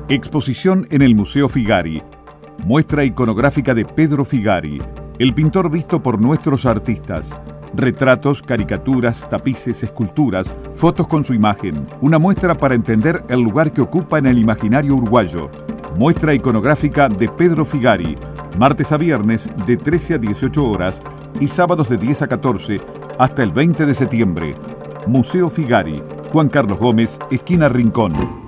Exposición en el Museo Figari. Muestra iconográfica de Pedro Figari, el pintor visto por nuestros artistas. Retratos, caricaturas, tapices, esculturas, fotos con su imagen. Una muestra para entender el lugar que ocupa en el imaginario uruguayo. Muestra iconográfica de Pedro Figari. Martes a viernes de 13 a 18 horas y sábados de 10 a 14 hasta el 20 de septiembre. Museo Figari, Juan Carlos Gómez, esquina Rincón.